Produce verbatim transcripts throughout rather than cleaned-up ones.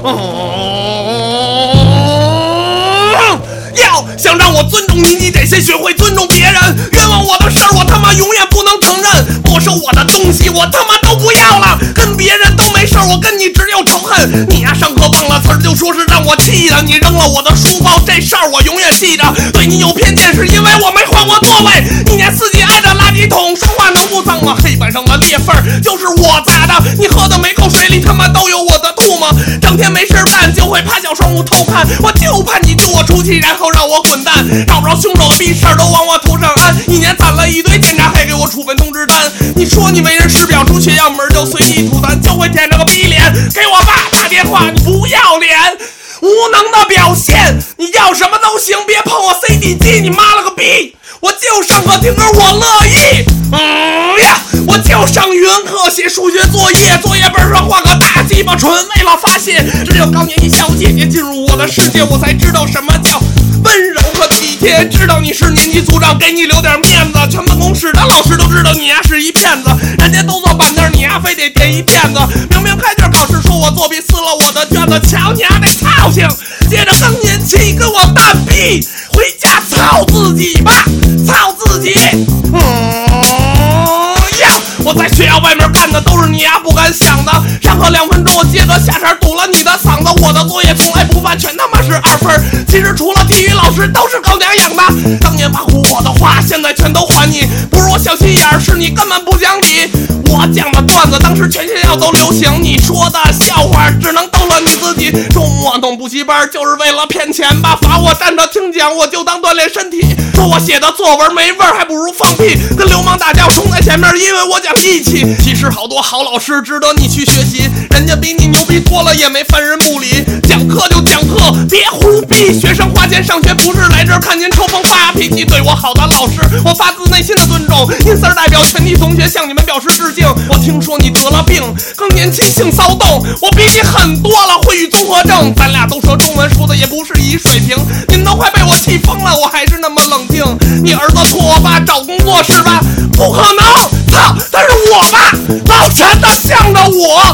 要想让我尊重你，你得先学会尊重别人。冤枉我的事儿，我他妈永远不能承认。没收我的东西，我他妈都不要了。跟别人都没事儿，我跟你只有仇恨。你呀，上课忘了词儿，就说是让我气的。你扔了我的书包，这事儿我永远记着。对你有偏见，是因为我没换过座位。一年四季挨着垃圾桶，说话能不脏吗？黑板上的裂缝就是我砸的。你喝的每口水里他妈都有我的吐沫。整天没事干就会趴小窗户偷看，我就怕你救我出去，然后让我滚蛋。找不着凶手的逼事儿都往我头上安，一年攒了一堆检查，还给我处分通知单。你说你为人师表，出血要门就随地吐痰，就会舔着个逼脸给我爸打电话。你不要脸，无能的表现。你要什么都行，别碰我 C D 机，你妈了个逼！我就上课听歌，我乐意。嗯呀，我就上语文课写数学作业，作业本上画个大鸡巴，纯为了发泄。只有高年级小姐姐进入我的世界，我才知道什么叫温柔和体贴。知道你是年级组长，给你留点面子。全办公室的老师都知道你呀是一骗子，人家都坐板凳，你呀非得垫一垫子。明明开卷考试说我作弊，撕了我的卷子，瞧你呀这操性！接着更年期跟我蛋逼，回家操自己吧，操自己！嗯呀，我在学校外面干的都是你呀不敢想的。上课两分钟，我接着下茬堵了你的嗓子。我的作业从来不犯，全他妈是二分。其实除了体育老师都是狗娘养的。当年挖苦我的话，现在全都还你。不是我小心眼儿，是你根本不讲理。我讲的段子当时全学校都流行，你说的笑话只能逗乐你自己。周末弄补习班就是为了骗钱吧，罚我站着听讲，我就当锻炼身体。说我写的作文没味儿，还不如放屁。跟流氓打架冲在前面，因为我讲义气。其实好多好老师值得你去学习，人家比你牛逼多了，也没犯人不理。讲课就讲课，别胡逼。学生花钱上学不是来这儿看您抽风发脾气。对我好的老师，我发自内心的尊重。因此代表全体同学向你们表示致敬。我听说你得了病，更年期性骚动，我比你狠多了，会语综合症。咱俩都说中文，说的也不是一水平。你们都快被我气疯了，我还是那么冷静。你儿子托我爸找工作是吧？不可能，操！但是我爸老陈他向着我。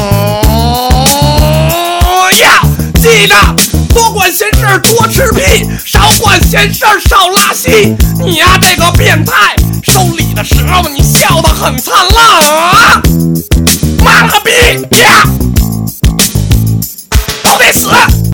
嗯呀，记着，多管闲事多吃屁，少管闲事少拉稀。你呀这个变态，收礼的时候你笑得很灿烂啊！妈了个逼呀，都得死！